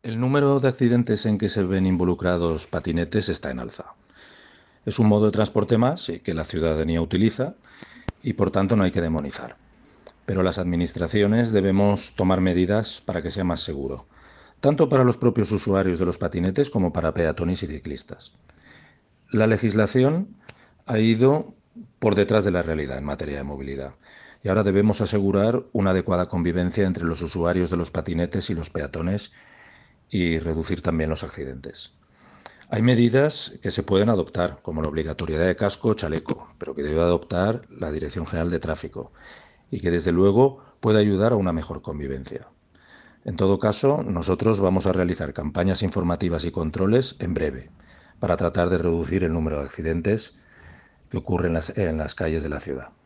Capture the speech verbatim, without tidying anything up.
El número de accidentes en que se ven involucrados patinetes está en alza. Es un modo de transporte más eh, que la ciudadanía utiliza y por tanto no hay que demonizar. Pero las administraciones debemos tomar medidas para que sea más seguro, tanto para los propios usuarios de los patinetes como para peatones y ciclistas. La legislación ha ido por detrás de la realidad en materia de movilidad y ahora debemos asegurar una adecuada convivencia entre los usuarios de los patinetes y los peatones y reducir también los accidentes. Hay medidas que se pueden adoptar, como la obligatoriedad de casco o chaleco, pero que debe adoptar la Dirección General de Tráfico y que, desde luego, puede ayudar a una mejor convivencia. En todo caso, nosotros vamos a realizar campañas informativas y controles en breve para tratar de reducir el número de accidentes que ocurren en las, en las calles de la ciudad.